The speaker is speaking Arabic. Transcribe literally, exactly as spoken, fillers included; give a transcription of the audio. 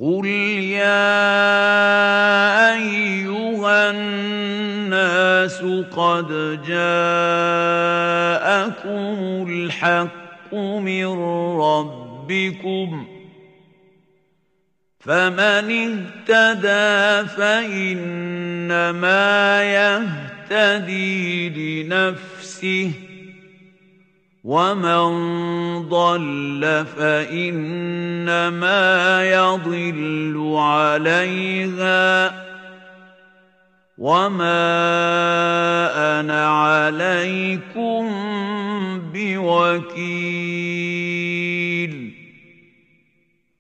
قُلْ يَا أَيُّهَا النَّاسُ قَدْ جَاءَكُمُ الْحَقُّ مِنْ رَبِّكُمْ ۖ فَمَنِ اهْتَدَىٰ فَإِنَّمَا يَهْتَدِي لِنَفْسِهِ ۖ وَمَنْ ضَلَّ فَإِنَّمَا يَضِلُّ عَلَيْهَا ۖ وَمَا أَنَا عَلَيْكُمْ بِوَكِيلٍ.